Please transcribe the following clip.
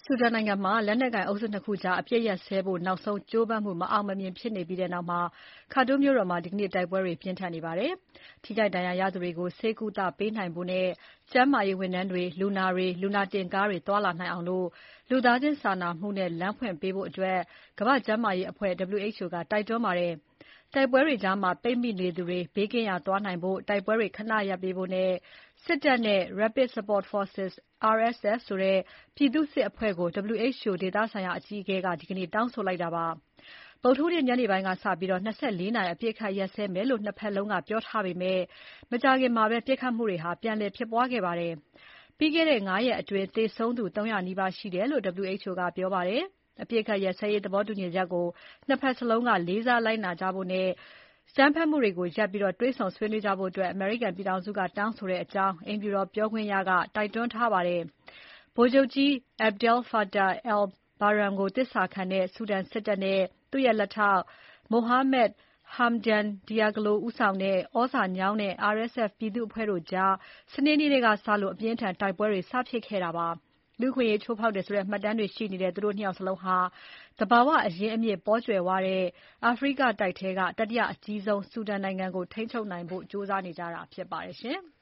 ဆူဒန်နိုင်ငံမှာလက်နက်ကိုင်အုပ်စု ၂ ခုကြားအပစ်ရပ်စဲဖို့နောက်ဆုံးကြိုးပမ်းမှုမအောင်မမြင်ဖြစ်နေပြီးနောက် Khartoum မြို့တော်မှာ ဒီနေ့တိုက်ပွဲတွေပြင်းထန်နေပါတယ်။ ထိခိုက်ဒဏ်ရာရသူတွေကို ဆေးကုသပေးနိုင်ဖို့နဲ့ ကျန်းမာရေးဝန်ထမ်းတွေ၊ လူနာတွေ၊ လူနာတင်ကားတွေသွားလာနိုင်အောင် လူသားချင်းစာနာမှုနဲ့ လမ်းဖွင့်ပေးဖို့ ကမ္ဘာ့ကျန်းမာရေးအဖွဲ့ WHO ကတိုက်တွန်းပါတယ်။ တိုက်ပွဲတွေကြား ပိတ်မိနေသူတွေ ဘေးကင်းရာသွားနိုင်ဖို့ တိုက်ပွဲတွေခဏရပ်ပေးဖို့နဲ့ စစ်တပ်နဲ့ Rapid Support Forces (RSF) ဆိုတဲ့ ပြည်သူ့စစ်အဖွဲ့ကို WHO ဒေသဆိုင်ရာအကြီးအကဲက ဒီနေ့တောင်းဆိုလိုက်တာပါ။ ဗုဒ္ဓဟူးနေ့ညနေပိုင်းကစပြီး ၂၄ နာရီအပစ်အခတ်ရပ်စဲမယ်လို့ ၂ ဘက်လုံးကပြောထားပေမဲ့ မကြာခင်မှာပဲ ပစ်ခတ်မှုတွေ ပြန်လည်ဖြစ်ပွားခဲ့ပါတယ်။ ပြီးခဲ့တဲ့ ၅ ရက်အတွင်း သေဆုံးသူ ၃၀၀ နီးပါးရှိတယ်လို့ WHO ကပြောပါတယ်။ အပစ်အခတ်ရပ်စဲရေးသဘောတူညီချက်ကို ၂ ဘက်စလုံးက လေးစားလိုက်နာကြဖို့နဲ့ အကြမ်းဖက်မှုတွေကိုရပ်ပြီး တွေ့ဆုံဆွေးနွေးကြဖို့ အမေရိကန်ပြည်ထောင်စုက တောင်းဆိုတဲ့အကြောင်း အိမ်ဖြူတော်ပြောခွင့်ရက တိုက်တွန်းထားပါတယ်။ ဗိုလ်ချုပ်ကြီး Abdel Fattah al-Burhan ကိုသစ္စာခံတဲ့ ဆူဒန်စစ်တပ်နဲ့ သူ့ရဲ့လက်ထောက် Mohamed Hamdan Dagalo ဦးဆောင်တဲ့ သြဇာညောင်းတဲ့ RSF ပြည်သူ့အဖွဲ့တို့ကြား စနေနေ့ထဲကစလို့ အပြင်းအထန်တိုက်ပွဲတွေ စဖြစ်ခဲ့တာပါ။ လူ့အခွင့်အရေးချိုးဖောက်တယ်ဆိုတဲ့ မှတ်တမ်းတွေရှိနေတဲ့ သူတို့ ၂ ယောက်စလုံးဟာ သဘာဝအရင်းအမြစ်ပေါကြွယ်ဝတဲ့ အာဖရိကတိုက်ထဲက တတိယအကြီးဆုံး ဆူဒန်နိုင်ငံကို ထိန်းချုပ်နိုင်ဖို့ ကြိုးစားနေကြတာဖြစ်ပါတယ်ရှင်။